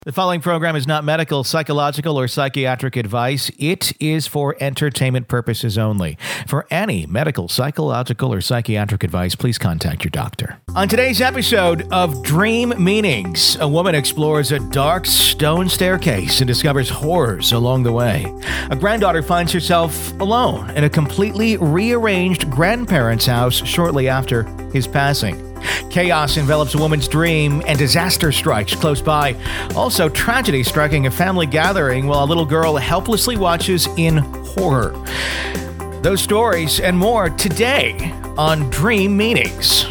The following program is not medical, psychological, or psychiatric advice. It is for entertainment purposes only. For any medical, psychological, or psychiatric advice, please contact your doctor. On today's episode of Dream Meanings, a woman explores a dark stone staircase and discovers horrors along the way. A granddaughter finds herself alone in a completely rearranged grandparents' house shortly after his passing. Chaos envelops a woman's dream and disaster strikes close by. Also, tragedy striking a family gathering while a little girl helplessly watches in horror. Those stories and more today on Dream Meanings.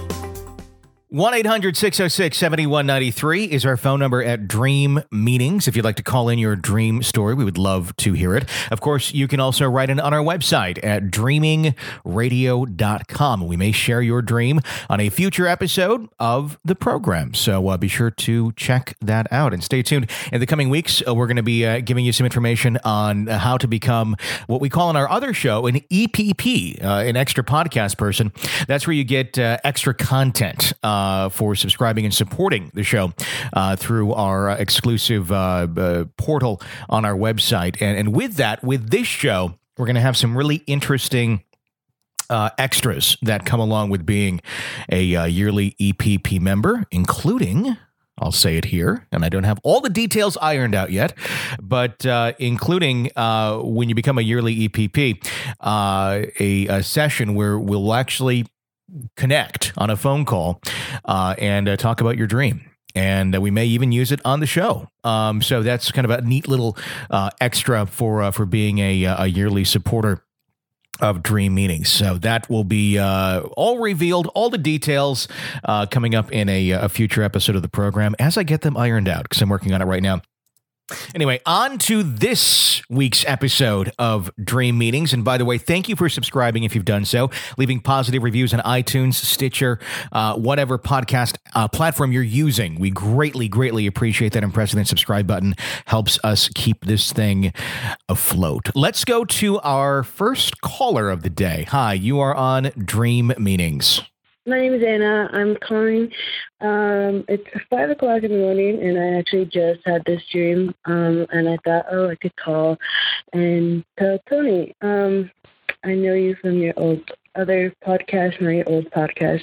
1-800-606-7193 is our phone number at Dream Meanings. If you'd like to call in your dream story, we would love to hear it. Of course, you can also write in on our website at dreamingradio.com. We may share your dream on a future episode of the program. So be sure to check that out and stay tuned. In the coming weeks, we're going to be giving you some information on how to become what we call in our other show an EPP, an extra podcast person. That's where you get extra content for subscribing and supporting the show through our exclusive portal on our website. And with that, with this show, we're going to have some really interesting extras that come along with being a yearly EPP member, including... I'll say it here, and I don't have all the details ironed out yet, but including when you become a yearly EPP, a session where we'll actually connect on a phone call and talk about your dream. And we may even use it on the show. So that's kind of a neat little extra for being a yearly supporter of Dream Meanings. So that will be all revealed, all the details coming up in a future episode of the program as I get them ironed out, because I'm working on it right now. Anyway, on to this week's episode of Dream Meanings. And by the way, thank you for subscribing if you've done so, leaving positive reviews on iTunes, Stitcher, whatever podcast platform you're using. We greatly, greatly appreciate that. And pressing that subscribe button helps us keep this thing afloat. Let's go to our first caller of the day. Hi, you are on Dream Meanings. My name is Anna. I'm calling. It's 5 o'clock in the morning, and I actually just had this dream, and I thought, I could call and tell Tony. I know you from your other podcast, my old podcast,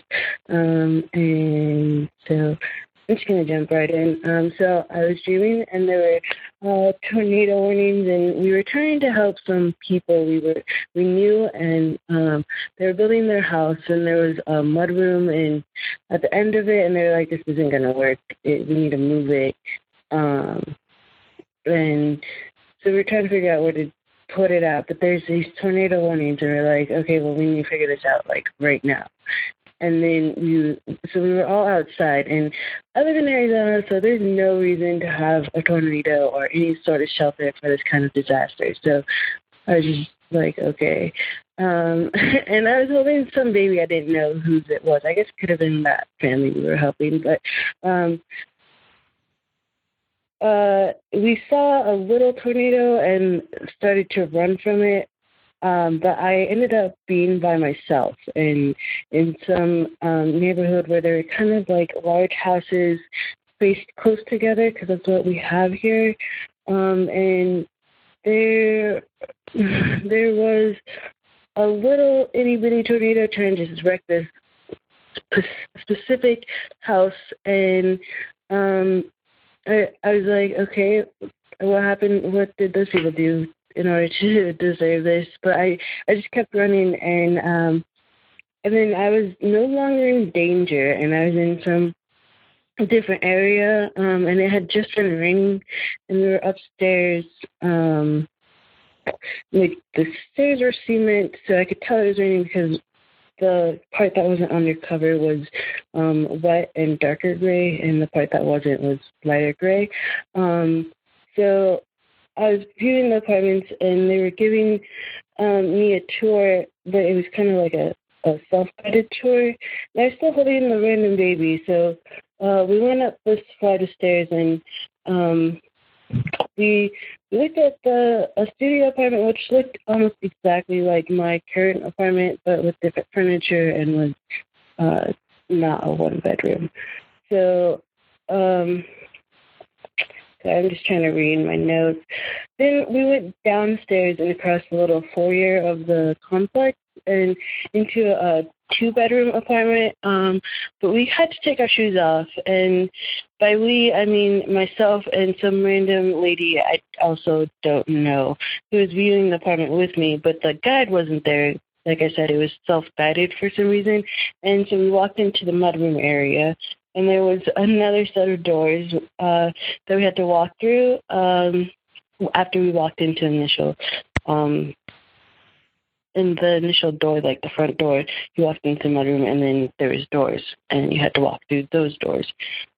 and so I'm just going to jump right in. So I was dreaming, and there were tornado warnings, and we were trying to help some people we knew, and they were building their house, and there was a mud room and at the end of it, and they were like, this isn't going to work. We need to move it. And so we were trying to figure out where to put it out, but there's these tornado warnings, and we're like, okay, well, we need to figure this out, like, right now. And then we were all outside, and I live in Arizona, so there's no reason to have a tornado or any sort of shelter for this kind of disaster. So I was just like, okay. And I was holding some baby. I didn't know whose it was. I guess it could have been that family we were helping. But we saw a little tornado and started to run from it. But I ended up being by myself in some neighborhood where there were kind of like large houses spaced close together, because that's what we have here. And there was a little itty-bitty tornado trying to just wreck this specific house. And I was like, okay, what happened? What did those people do in order to deserve this? But I just kept running, and then I was no longer in danger, and I was in some different area, and it had just been raining, and we were upstairs. Like the stairs were cement, so I could tell it was raining because the part that wasn't undercover was wet and darker gray, and the part that wasn't was lighter gray. So I was viewing the apartments, and they were giving me a tour, but it was kind of like a self-guided tour. And I was still holding the random baby, so we went up this flight of stairs, and we looked at a studio apartment, which looked almost exactly like my current apartment, but with different furniture, and was not a one-bedroom. So so I'm just trying to read my notes. Then we went downstairs and across the little foyer of the complex and into a 2-bedroom apartment. But we had to take our shoes off, and by we, I mean myself and some random lady I also don't know who was viewing the apartment with me, but the guide wasn't there. Like I said, it was self-guided for some reason, and so we walked into the mudroom area, and there was another set of doors that we had to walk through after we walked into the initial in the initial door, like the front door. You walked into the mudroom, and then there was doors, and you had to walk through those doors.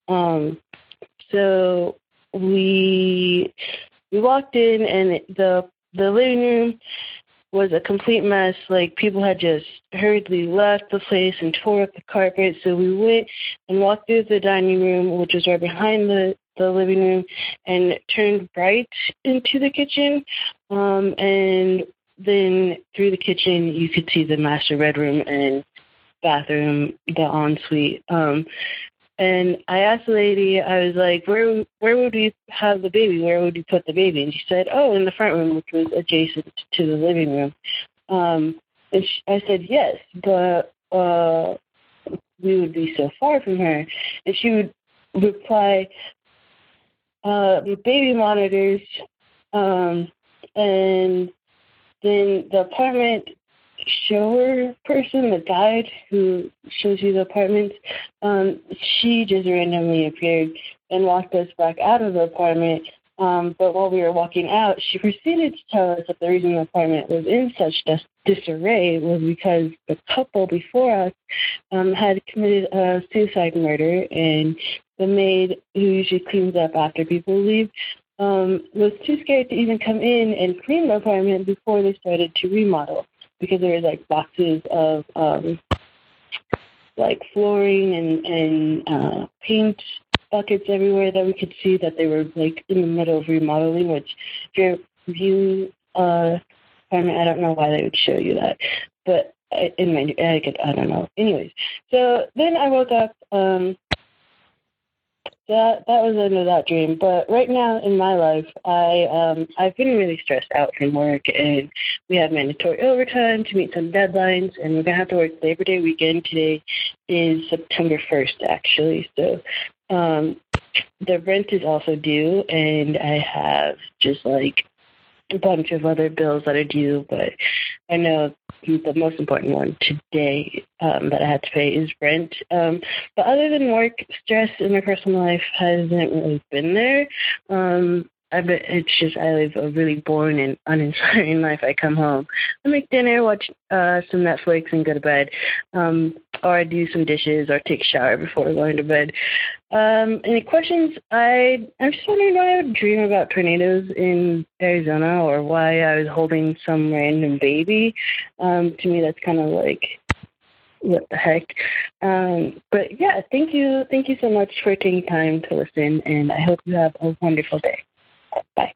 So we walked in, and the living room was a complete mess. Like, people had just hurriedly left the place and tore up the carpet. So we went and walked through the dining room, which was right behind the living room, and turned right into the kitchen. And then through the kitchen, you could see the master bedroom and bathroom, the ensuite. And I asked the lady, I was like, where would we have the baby? Where would we put the baby? And she said, oh, in the front room, which was adjacent to the living room. And I said, yes, but we would be so far from her. And she would reply, with baby monitors, and then the apartment shower person, the guide who shows you the apartment, she just randomly appeared and walked us back out of the apartment. But while we were walking out, she proceeded to tell us that the reason the apartment was in such disarray was because the couple before us had committed a suicide murder, and the maid, who usually cleans up after people leave, was too scared to even come in and clean the apartment before they started to remodel, because there was like boxes of like flooring and paint buckets everywhere that we could see that they were like in the middle of remodeling, which if you view apartment, I don't know why they would show you that, but I don't know. Anyways, so then I woke up. That was the end of that dream. But right now in my life, I've been really stressed out from work, and we have mandatory overtime to meet some deadlines, and we're gonna have to work Labor Day weekend. Today is September 1st, actually. So the rent is also due, and I have just like a bunch of other bills that are due, but I know the most important one today that I had to pay is rent. But other than work, stress in my personal life hasn't really been there. It's just I live a really boring and uninspiring life. I come home, I make dinner, watch some Netflix, and go to bed. Or I do some dishes or take a shower before going to bed. Any questions? I'm just wondering why I would dream about tornadoes in Arizona, or why I was holding some random baby. To me, that's kind of like, what the heck? But yeah, thank you so much for taking time to listen, and I hope you have a wonderful day. Bye.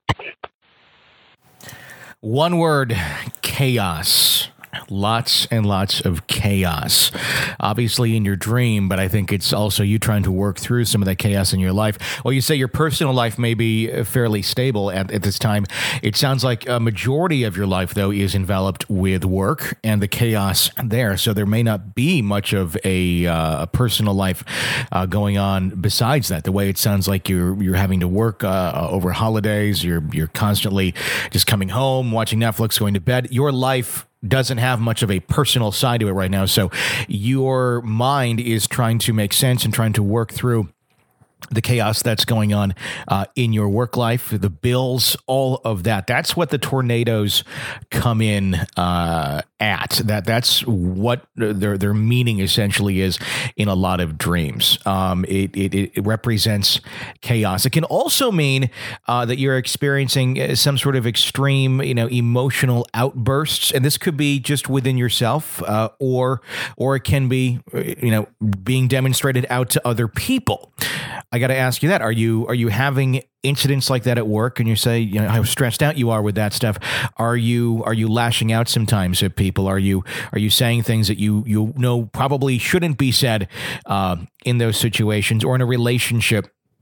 One word: chaos. Lots and lots of chaos, obviously in your dream, but I think it's also you trying to work through some of that chaos in your life. Well, you say your personal life may be fairly stable at this time. It sounds like a majority of your life, though, is enveloped with work and the chaos there. So there may not be much of a personal life going on besides that. The way it sounds like you're having to work over holidays, you're constantly just coming home, watching Netflix, going to bed. Your life doesn't have much of a personal side to it right now. So your mind is trying to make sense and trying to work through the chaos that's going on in your work life, the bills, all of that. That's what the tornadoes come in at. That's what their meaning essentially is in a lot of dreams. It represents chaos. It can also mean that you're experiencing some sort of extreme, emotional outbursts, and this could be just within yourself, or it can be, being demonstrated out to other people. I got to ask you that. Are you having incidents like that at work, and you say, how stressed out you are with that stuff? Are you lashing out sometimes at people? Are you saying things that you know probably shouldn't be said in those situations, or in a relationship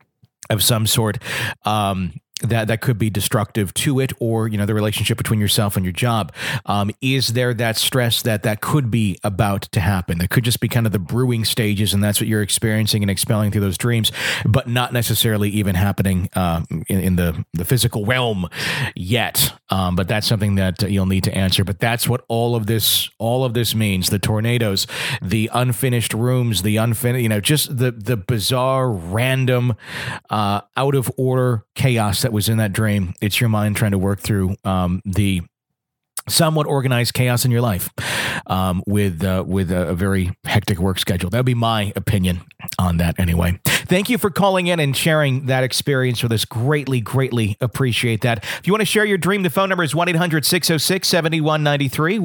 of some sort. That could be destructive to it, or the relationship between yourself and your job. Is there that stress that could be about to happen? That could just be kind of the brewing stages, and that's what you're experiencing and expelling through those dreams, but not necessarily even happening in the physical realm yet. But that's something that you'll need to answer. But that's what all of this means: the tornadoes, the unfinished rooms, the unfinished, just the bizarre, random, out of order chaos that was in that dream. It's your mind trying to work through the somewhat organized chaos in your life with a very hectic work schedule. That would be my opinion on that anyway. Thank you for calling in and sharing that experience with us. Greatly, greatly appreciate that. If you want to share your dream, the phone number is 1-800-606-7193,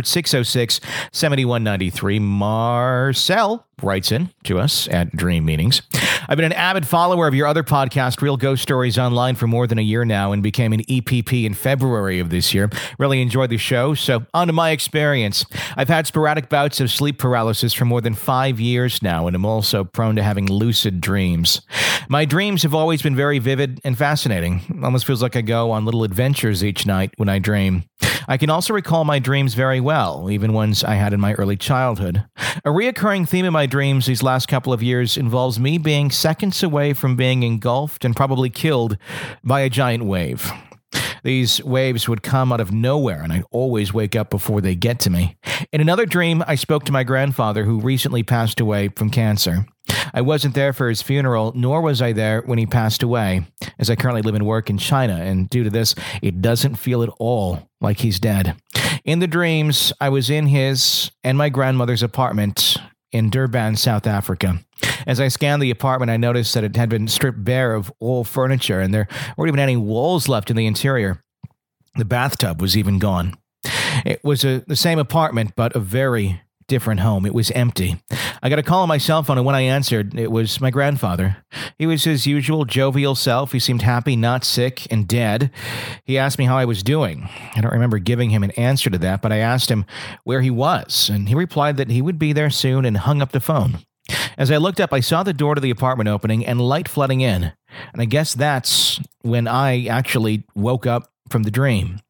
1-800-606-7193. Marcel writes in to us at Dream Meetings. I've been an avid follower of your other podcast, Real Ghost Stories Online, for more than a year now, and became an EPP in February of this year. Really enjoyed the show. So on to my experience. I've had sporadic bouts of sleep paralysis for more than 5 years now, and I'm also prone to having lucid dreams. My dreams have always been very vivid and fascinating. It almost feels like I go on little adventures each night when I dream. I can also recall my dreams very well, even ones I had in my early childhood. A reoccurring theme in my dreams these last couple of years involves me being seconds away from being engulfed and probably killed by a giant wave. These waves would come out of nowhere, and I'd always wake up before they get to me. In another dream, I spoke to my grandfather, who recently passed away from cancer. I wasn't there for his funeral, nor was I there when he passed away, as I currently live and work in China, and due to this, it doesn't feel at all like he's dead. In the dreams, I was in his and my grandmother's apartment in Durban, South Africa. As I scanned the apartment, I noticed that it had been stripped bare of all furniture, and there weren't even any walls left in the interior. The bathtub was even gone. It was the same apartment, but a very different home. It was empty. I got a call on my cell phone, and when I answered, it was my grandfather. He was his usual jovial self. He seemed happy, not sick, and dead. He asked me how I was doing. I don't remember giving him an answer to that, but I asked him where he was, and he replied that he would be there soon and hung up the phone. As I looked up, I saw the door to the apartment opening and light flooding in, and I guess that's when I actually woke up from the dream.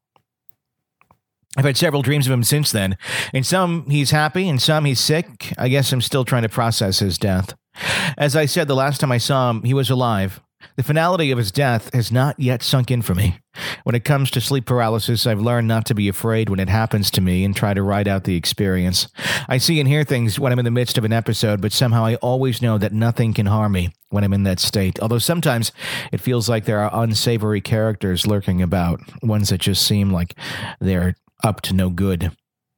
I've had several dreams of him since then. In some, he's happy. In some, he's sick. I guess I'm still trying to process his death. As I said, the last time I saw him, he was alive. The finality of his death has not yet sunk in for me. When it comes to sleep paralysis, I've learned not to be afraid when it happens to me and try to ride out the experience. I see and hear things when I'm in the midst of an episode, but somehow I always know that nothing can harm me when I'm in that state. Although sometimes it feels like there are unsavory characters lurking about, ones that just seem like they're up to no good.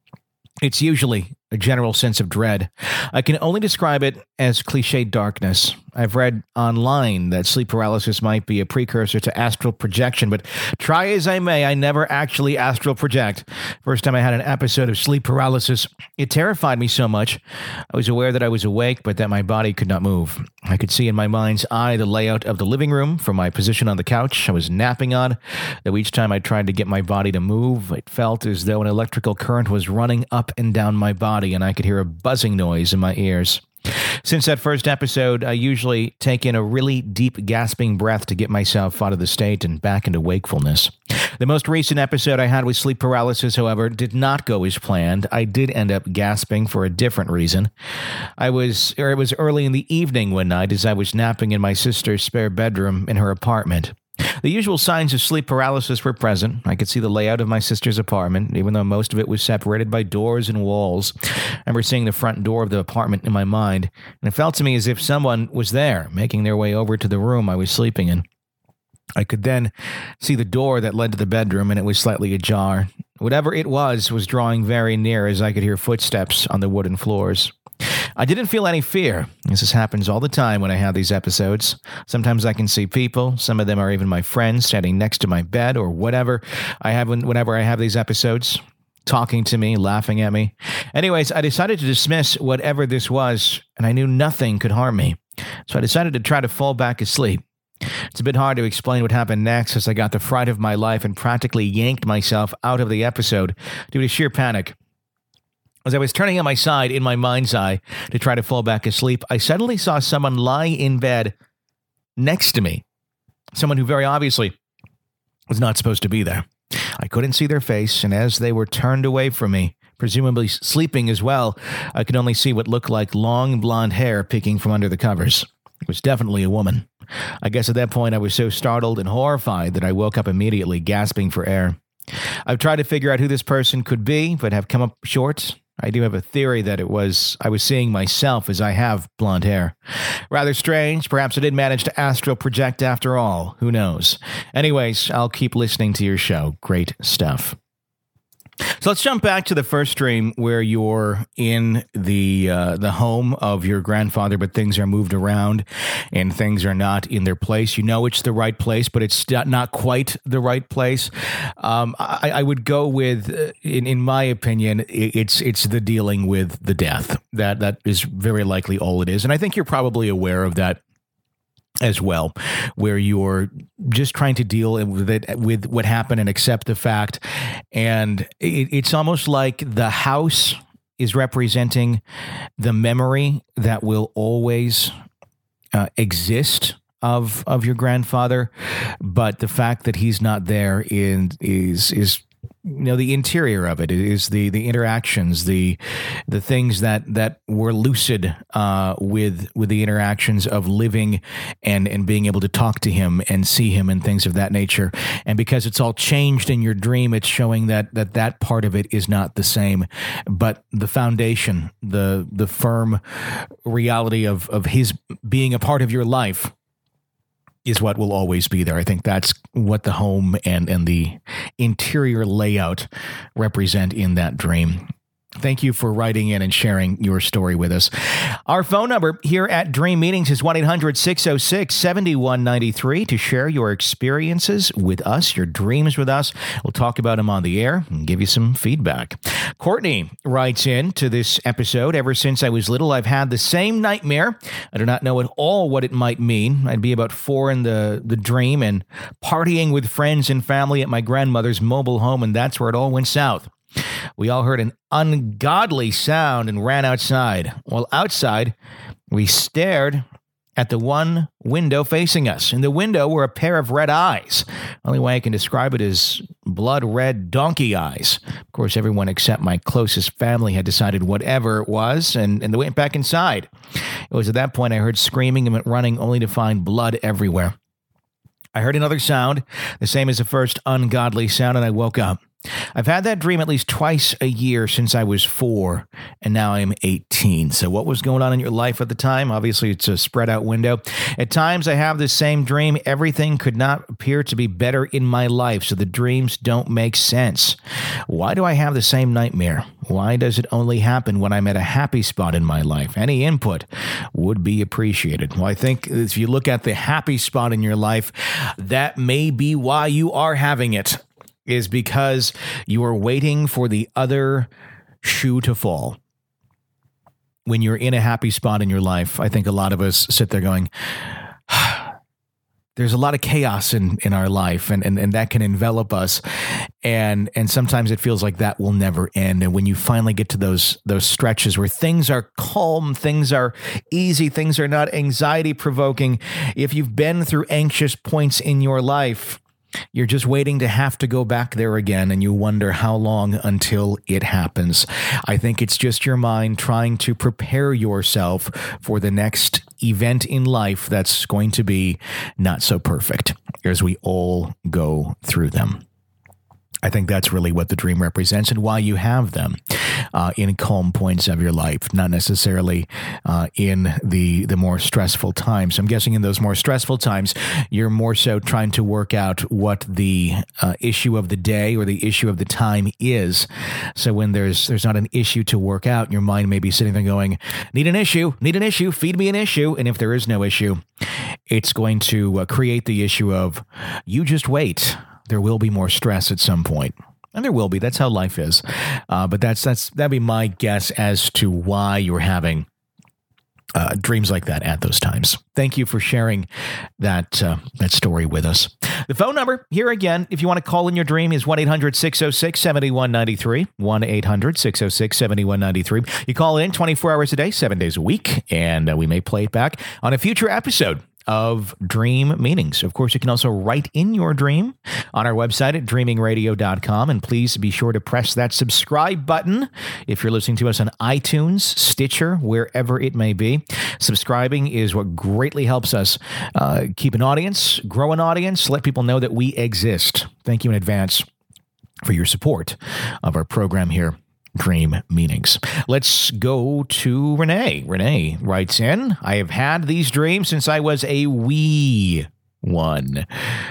It's usually a general sense of dread. I can only describe it as cliched darkness. I've read online that sleep paralysis might be a precursor to astral projection, but try as I may, I never actually astral project. First time I had an episode of sleep paralysis, it terrified me so much. I was aware that I was awake, but that my body could not move. I could see in my mind's eye the layout of the living room from my position on the couch I was napping on, though each time I tried to get my body to move, it felt as though an electrical current was running up and down my body, and I could hear a buzzing noise in my ears. Since that first episode, I usually take in a really deep gasping breath to get myself out of the state and back into wakefulness. The most recent episode I had with sleep paralysis, however, did not go as planned. I did end up gasping for a different reason. It was early in the evening one night as I was napping in my sister's spare bedroom in her apartment. The usual signs of sleep paralysis were present. I could see the layout of my sister's apartment, even though most of it was separated by doors and walls. I remember seeing the front door of the apartment in my mind, and it felt to me as if someone was there, making their way over to the room I was sleeping in. I could then see the door that led to the bedroom, and it was slightly ajar. Whatever it was drawing very near as I could hear footsteps on the wooden floors. I didn't feel any fear. This happens all the time when I have these episodes. Sometimes I can see people. Some of them are even my friends standing next to my bed or whatever whenever I have these episodes, talking to me, laughing at me. Anyways, I decided to dismiss whatever this was, and I knew nothing could harm me. So I decided to try to fall back asleep. It's a bit hard to explain what happened next, as I got the fright of my life and practically yanked myself out of the episode due to sheer panic. As I was turning on my side in my mind's eye to try to fall back asleep, I suddenly saw someone lie in bed next to me. Someone who very obviously was not supposed to be there. I couldn't see their face, and as they were turned away from me, presumably sleeping as well, I could only see what looked like long blonde hair peeking from under the covers. It was definitely a woman. I guess at that point I was so startled and horrified that I woke up immediately, gasping for air. I've tried to figure out who this person could be, but have come up short. I do have a theory that I was seeing myself as I have blonde hair. Rather strange. Perhaps I did manage to astral project after all. Who knows? Anyways, I'll keep listening to your show. Great stuff. So let's jump back to the first dream where you're in the home of your grandfather, but things are moved around and things are not in their place. You know it's the right place, but it's not quite the right place. I would go with, in my opinion, it's the dealing with the death. That is very likely all it is. And I think you're probably aware of that as well, where you're just trying to deal with it, with what happened and accept the fact. And it's almost like the house is representing the memory that will always exist of your grandfather, but the fact that he's not there is the interior of it is the interactions, the things that were lucid with the interactions of living and being able to talk to him and see him and things of that nature. And because it's all changed in your dream, it's showing that part of it is not the same, but the foundation, the firm reality of his being a part of your life is what will always be there. I think that's what the home and the interior layout represent in that dream. Thank you for writing in and sharing your story with us. Our phone number here at Dream Meetings is 1-800-606-7193 to share your experiences with us, your dreams with us. We'll talk about them on the air and give you some feedback. Courtney writes in to this episode, ever since I was little, I've had the same nightmare. I do not know at all what it might mean. I'd be about 4 in the dream and partying with friends and family at my grandmother's mobile home, and that's where it all went south. We all heard an ungodly sound and ran outside. While outside, we stared at the one window facing us. In the window were a pair of red eyes. Only way I can describe it is blood-red donkey eyes. Of course, everyone except my closest family had decided whatever it was, and they went back inside. It was at that point I heard screaming and went running, only to find blood everywhere. I heard another sound, the same as the first ungodly sound, and I woke up. I've had that dream at least twice a year since I was 4, and now I'm 18. So what was going on in your life at the time? Obviously, it's a spread out window. At times, I have the same dream. Everything could not appear to be better in my life, so the dreams don't make sense. Why do I have the same nightmare? Why does it only happen when I'm at a happy spot in my life? Any input would be appreciated. Well, I think if you look at the happy spot in your life, that may be why you are having it. Is because you are waiting for the other shoe to fall. When you're in a happy spot in your life, I think a lot of us sit there going, there's a lot of chaos in our life, and that can envelop us. And sometimes it feels like that will never end. And when you finally get to those stretches where things are calm, things are easy, things are not anxiety provoking, if you've been through anxious points in your life, you're just waiting to have to go back there again, and you wonder how long until it happens. I think it's just your mind trying to prepare yourself for the next event in life that's going to be not so perfect, as we all go through them. I think that's really what the dream represents and why you have them in calm points of your life, not necessarily in the more stressful times. I'm guessing in those more stressful times, you're more so trying to work out what the issue of the day or the issue of the time is. So when there's not an issue to work out, your mind may be sitting there going, need an issue, feed me an issue. And if there is no issue, it's going to create the issue of you just wait. There will be more stress at some point. And there will be. That's how life is. But that'd be my guess as to why you're having dreams like that at those times. Thank you for sharing that story with us. The phone number here again, if you want to call in your dream, is 1-800-606-7193. 1-800-606-7193. You call in 24 hours a day, 7 days a week, and we may play it back on a future episode of dream meanings. Of course, you can also write in your dream on our website at dreamingradio.com. And please be sure to press that subscribe button if you're listening to us on iTunes, Stitcher, wherever it may be. Subscribing is what greatly helps us keep an audience, grow an audience, let people know that we exist. Thank you in advance for your support of our program here, Dream Meanings. Let's go to Renee. Renee writes in, I have had these dreams since I was a wee one.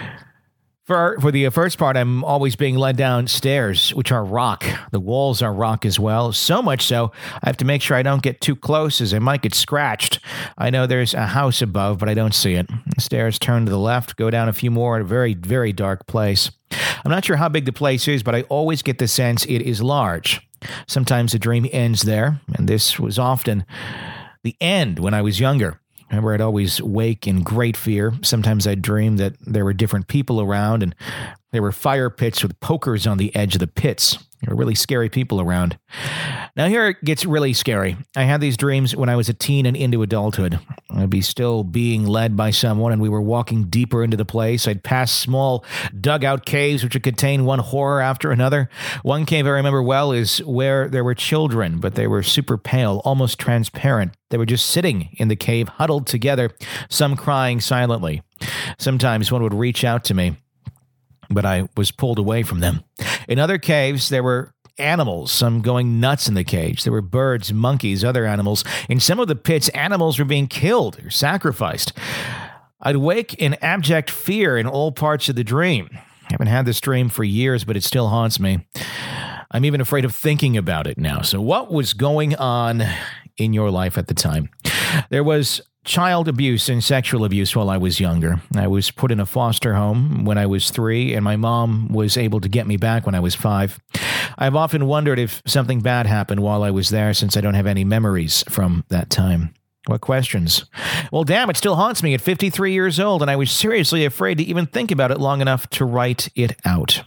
For the first part, I'm always being led downstairs, which are rock. The walls are rock as well. So much so, I have to make sure I don't get too close as I might get scratched. I know there's a house above, but I don't see it. The stairs turn to the left, go down a few more at a very, very dark place. I'm not sure how big the place is, but I always get the sense it is large. Sometimes the dream ends there, and this was often the end when I was younger. I remember I'd always wake in great fear. Sometimes I'd dream that there were different people around, and there were fire pits with pokers on the edge of the pits. There were really scary people around. Now here it gets really scary. I had these dreams when I was a teen and into adulthood. I'd be still being led by someone, and we were walking deeper into the place. I'd pass small dugout caves which would contain one horror after another. One cave I remember well is where there were children, but they were super pale, almost transparent. They were just sitting in the cave, huddled together, some crying silently. Sometimes one would reach out to me, but I was pulled away from them. In other caves, there were animals, some going nuts in the cage. There were birds, monkeys, other animals. In some of the pits, animals were being killed or sacrificed. I'd wake in abject fear in all parts of the dream. I haven't had this dream for years, but it still haunts me. I'm even afraid of thinking about it now. So what was going on in your life at the time? There was child abuse and sexual abuse while I was younger. I was put in a foster home when I was 3, and my mom was able to get me back when I was 5. I've often wondered if something bad happened while I was there, since I don't have any memories from that time. What questions? Well, damn, it still haunts me at 53 years old, and I was seriously afraid to even think about it long enough to write it out.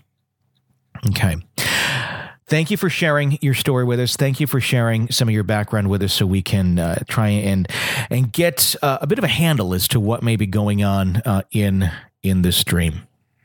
Okay. Thank you for sharing your story with us. Thank you for sharing some of your background with us so we can try and get a bit of a handle as to what may be going on in this dream.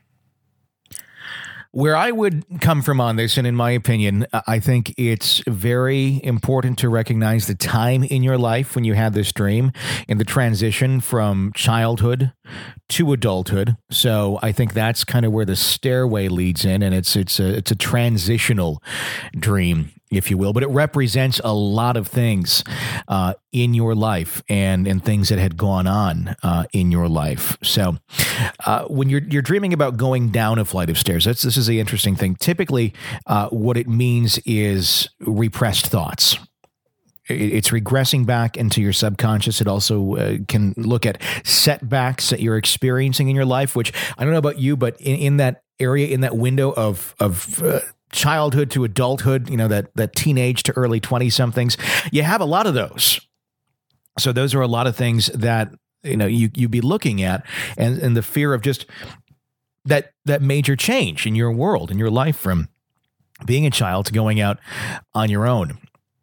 Where I would come from on this, and in my opinion, I think it's very important to recognize the time in your life when you had this dream and the transition from childhood to adulthood. So I think that's kind of where the stairway leads in, and it's a transitional dream, if you will, but it represents a lot of things in your life and things that had gone on in your life. So when you're dreaming about going down a flight of stairs, this is the interesting thing. Typically, what it means is repressed thoughts. It's regressing back into your subconscious. It also can look at setbacks that you're experiencing in your life, which I don't know about you, but in that area, in that window of childhood to adulthood, you know, that teenage to early 20-somethings, you have a lot of those. So those are a lot of things that, you know, you'd be looking at, and the fear of just that major change in your world, in your life, from being a child to going out on your own.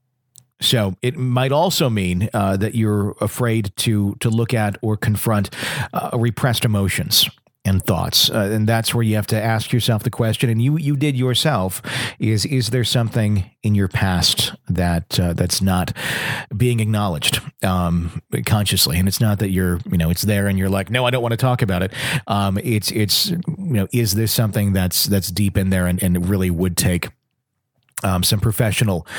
So it might also mean that you're afraid to look at or confront repressed emotions and thoughts. And that's where you have to ask yourself the question, and you did yourself, is there something in your past that's not being acknowledged consciously? And it's not that it's there and you're like, no, I don't want to talk about it. It's is this something that's deep in there and really would take some professional,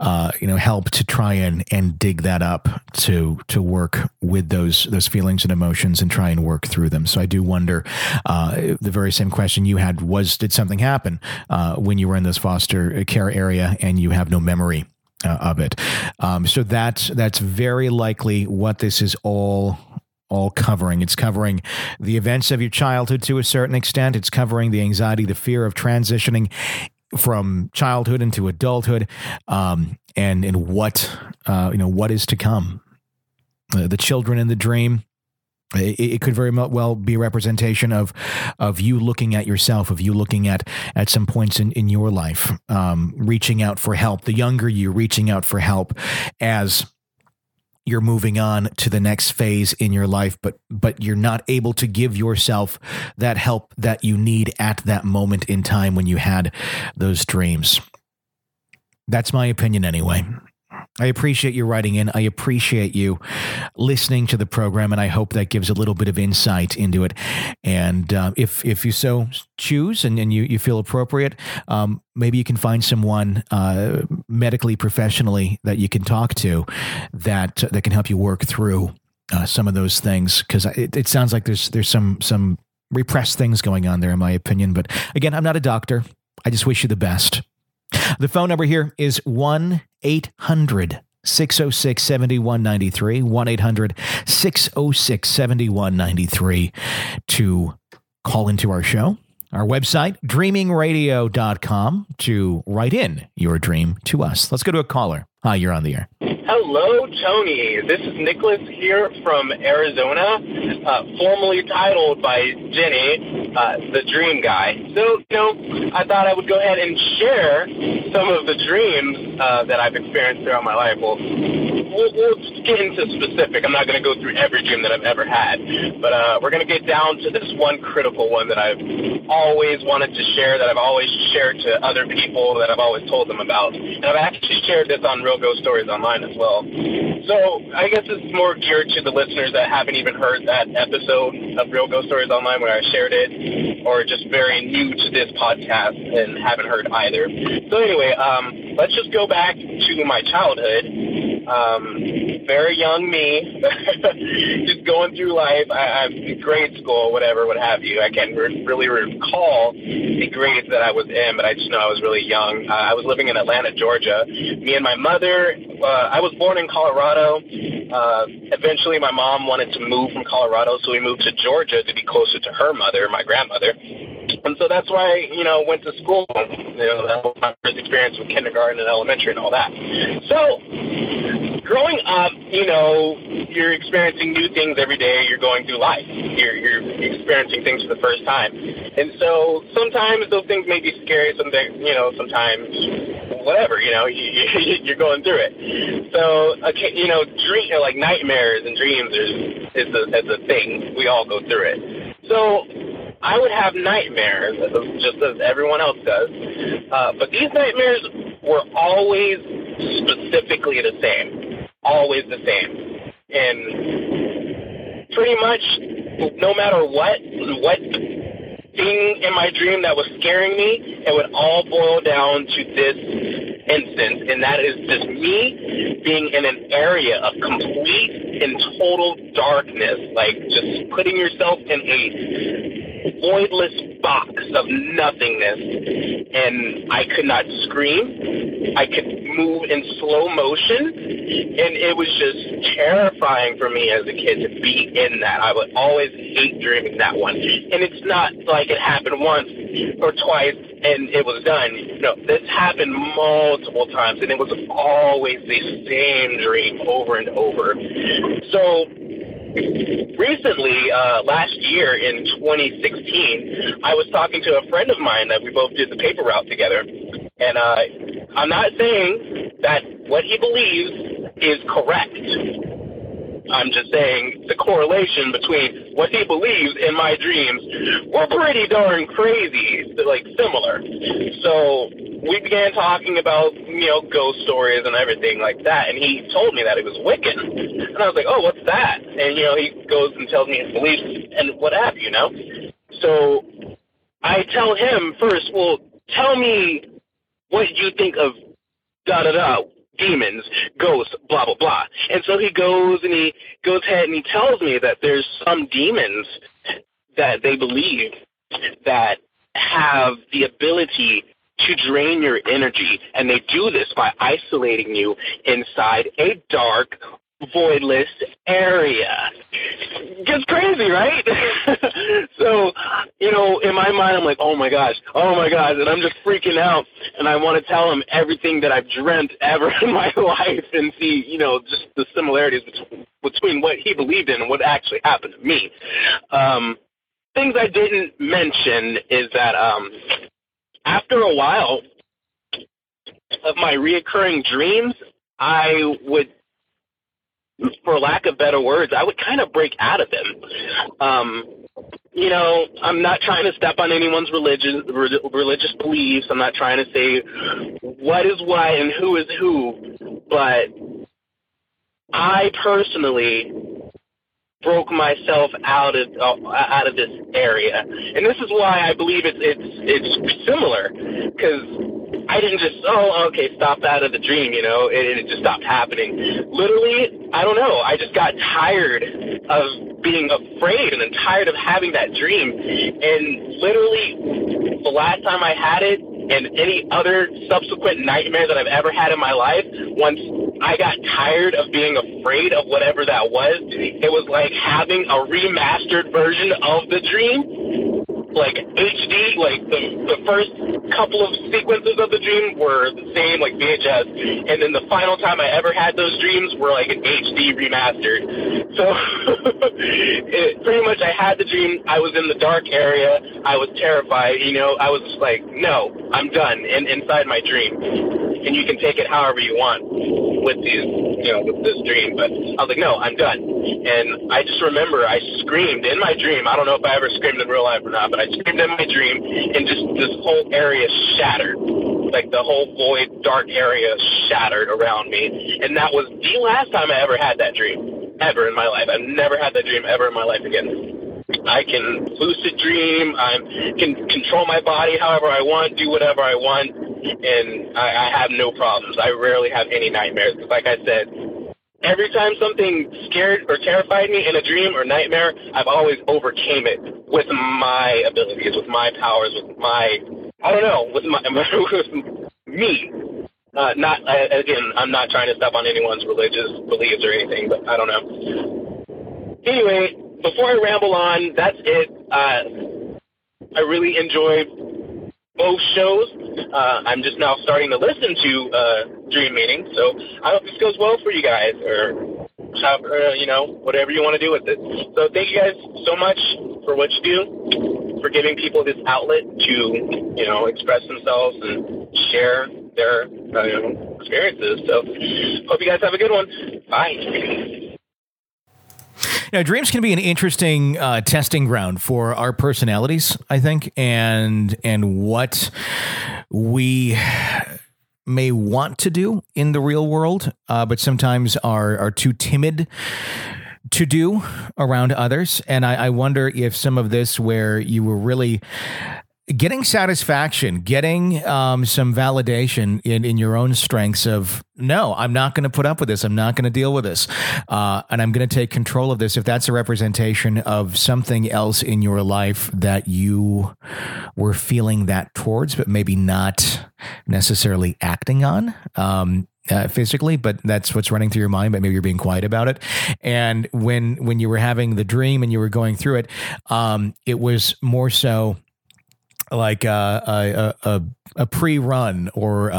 help to try and dig that up to work with those feelings and emotions and try and work through them. So I do wonder, the very same question you had was, did something happen when you were in this foster care area and you have no memory of it? So that's very likely what this is all covering. It's covering the events of your childhood to a certain extent. It's covering the anxiety, the fear of transitioning from childhood into adulthood, and what is to come. The children in the dream, it could very well be a representation of you looking at yourself, of you looking at some points in your life, reaching out for help. The younger you reaching out for help as you're moving on to the next phase in your life, but you're not able to give yourself that help that you need at that moment in time when you had those dreams. That's my opinion anyway. I appreciate you writing in. I appreciate you listening to the program, and I hope that gives a little bit of insight into it. And if you so choose and you feel appropriate, maybe you can find someone medically, professionally that you can talk to that can help you work through some of those things, because it sounds like there's some repressed things going on there, in my opinion. But again, I'm not a doctor. I just wish you the best. The phone number here is 1-800-606-7193, 1-800-606-7193 to call into our show. Our website, dreamingradio.com, to write in your dream to us. Let's go to a caller. Hi, you're on the air. Hello, Tony. This is Nicholas here from Arizona, formerly titled by Jenny, the Dream Guy. So, I thought I would go ahead and share some of the dreams that I've experienced throughout my life. Well, we'll get into specific. I'm not going to go through every dream that I've ever had, but we're going to get down to this one critical one that I've always wanted to share, that I've always shared to other people, that I've always told them about. And I've actually shared this on Real Ghost Stories Online as well. So I guess it's more geared to the listeners that haven't even heard that episode of Real Ghost Stories Online where I shared it, or just very new to this podcast and haven't heard either. So anyway, let's just go back to my childhood. Very young me, just going through life. I'm in grade school, whatever, what have you. I can't really recall the grades that I was in, but I just know I was really young. I was living in Atlanta, Georgia. Me and my mother, I was born in Colorado. Eventually, my mom wanted to move from Colorado, so we moved to Georgia to be closer to her mother, my grandmother. And so that's why, went to school. That was my first experience with kindergarten and elementary and all that. So, growing up, you're experiencing new things every day. You're going through life. You're experiencing things for the first time. And so sometimes those things may be scary. Sometimes whatever, you're going through it. So, like nightmares and dreams is a thing. We all go through it. So I would have nightmares, just as everyone else does. But these nightmares were always specifically the same. Always the same. And pretty much no matter what thing in my dream that was scaring me, it would all boil down to this instance, and that is just me being in an area of complete and total darkness, like just putting yourself in a voidless box of nothingness, and I could not scream. I could move in slow motion, and it was just terrifying for me as a kid to be in that. I would always hate dreaming that one. And it's not like it happened once or twice and it was done. No, this happened multiple times, and it was always the same dream over and over. So recently, last year in 2016, I was talking to a friend of mine that we both did the paper route together. And I'm not saying that what he believes is correct. I'm just saying the correlation between what he believes and my dreams were pretty darn crazy, like similar. So we began talking about, ghost stories and everything like that, and he told me that it was Wiccan. And I was like, oh, what's that? And, he goes and tells me his beliefs and what have you, So I tell him first, well, tell me what you think of da-da-da, demons, ghosts, blah, blah, blah. And so he goes ahead and he tells me that there's some demons that they believe that have the ability to drain your energy, and they do this by isolating you inside a dark, voidless area. Just crazy, right? So, in my mind, I'm like, oh my gosh, and I'm just freaking out, and I want to tell him everything that I've dreamt ever in my life and see, just the similarities between what he believed in and what actually happened to me. Things I didn't mention is that after a while of my reoccurring dreams, I would for lack of better words, I would kind of break out of them. You know, I'm not trying to step on anyone's religious beliefs. I'm not trying to say what is what and who is who, but I personally broke myself out of this area, and this is why I believe it's similar, because I didn't just stop out of the dream, you know, it just stopped happening. Literally, I don't know, I just got tired of being afraid and tired of having that dream, and literally the last time I had it and any other subsequent nightmare that I've ever had in my life, once I got tired of being afraid of whatever that was, it was like having a remastered version of the dream. Like HD, like the first couple of sequences of the dream were the same, like VHS, and then the final time I ever had those dreams were like an HD remastered. So pretty much I had the dream, I was in the dark area, I was terrified, you know, I was like, no, I'm done, and inside my dream. And you can take it however you want with these, you know, with this dream, but I was like, no, I'm done. And I just remember I screamed in my dream. I don't know if I ever screamed in real life or not, but I screamed in my dream, and just this whole area shattered. Like the whole void, dark area shattered around me. And that was the last time I ever had that dream, ever in my life. I've never had that dream ever in my life again. I can lucid dream. I can control my body however I want, do whatever I want, and I have no problems. I rarely have any nightmares. Because like I said, every time something scared or terrified me in a dream or nightmare, I've always overcame it with my abilities, with my powers, with my, I don't know, with me. Again, I'm not trying to step on anyone's religious beliefs or anything, but I don't know. Anyway, before I ramble on, that's it. I really enjoyed both shows. I'm just now starting to listen to Dream Meeting, so I hope this goes well for you guys, or however, you know, whatever you want to do with it. So thank you guys so much for what you do, for giving people this outlet to, you know, express themselves and share their experiences. So hope you guys have a good one. Bye. Now, dreams can be an interesting testing ground for our personalities, I think, and what we may want to do in the real world, but sometimes are too timid to do around others. And I wonder if some of this, where you were really getting satisfaction, getting some validation in your own strengths of, no, I'm not going to put up with this. I'm not going to deal with this. And I'm going to take control of this. If that's a representation of something else in your life that you were feeling that towards, but maybe not necessarily acting on, physically, but that's what's running through your mind, but maybe you're being quiet about it. And when you were having the dream and you were going through it, it was more so like a pre-run or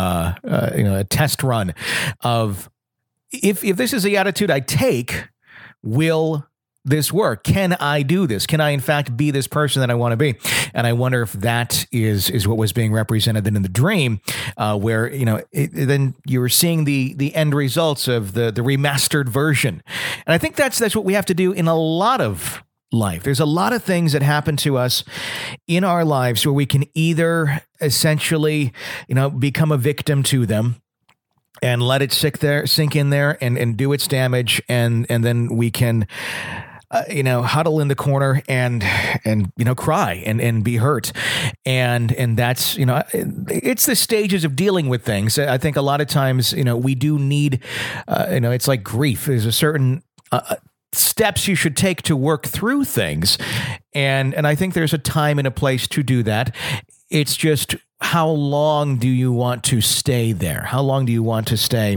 a test run of if this is the attitude I take, will this work? Can I do this? Can I in fact be this person that I want to be? And I wonder if that is what was being represented then in the dream, where then you were seeing the end results of the remastered version. And I think that's what we have to do in a lot of life. There's a lot of things that happen to us in our lives where we can either essentially, become a victim to them and let it sink in there and do its damage. And then we can, huddle in the corner and cry and be hurt. And that's, it's the stages of dealing with things. I think a lot of times, we do need, it's like grief. There's a certain, steps you should take to work through things. And I think there's a time and a place to do that. It's just, how long do you want to stay there? How long do you want to stay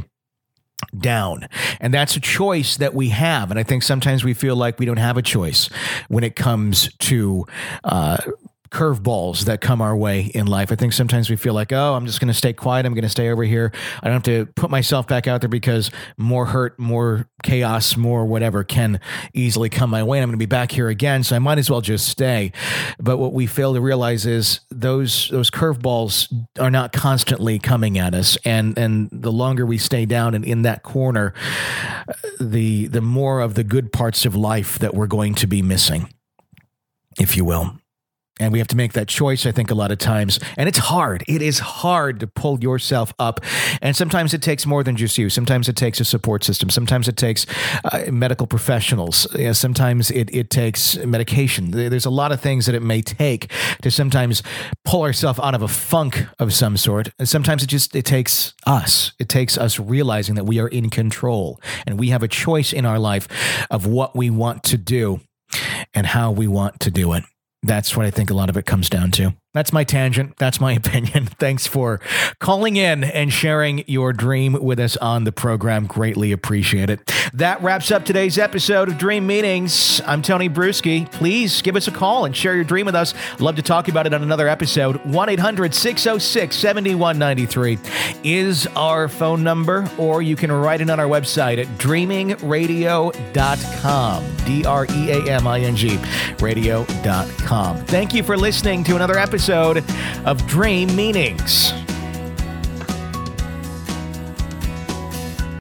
down? And that's a choice that we have. And I think sometimes we feel like we don't have a choice when it comes to curveballs that come our way in life. I think sometimes we feel like, oh, I'm just going to stay quiet. I'm going to stay over here. I don't have to put myself back out there because more hurt, more chaos, more whatever can easily come my way. And I'm going to be back here again. So I might as well just stay. But what we fail to realize is those curveballs are not constantly coming at us. And the longer we stay down and in that corner, the more of the good parts of life that we're going to be missing, if you will. And we have to make that choice, I think, a lot of times. And it's hard. It is hard to pull yourself up. And sometimes it takes more than just you. Sometimes it takes a support system. Sometimes it takes medical professionals. Sometimes it takes medication. There's a lot of things that it may take to sometimes pull ourselves out of a funk of some sort. And sometimes it takes us. It takes us realizing that we are in control and we have a choice in our life of what we want to do and how we want to do it. That's what I think a lot of it comes down to. That's my tangent. That's my opinion. Thanks for calling in and sharing your dream with us on the program. Greatly appreciate it. That wraps up today's episode of Dream Meanings. I'm Tony Bruschi. Please give us a call and share your dream with us. Love to talk about it on another episode. 1-800-606-7193 is our phone number, or you can write it on our website at dreamingradio.com. DREAMING radio.com. Thank you for listening to another episode of Dream Meanings.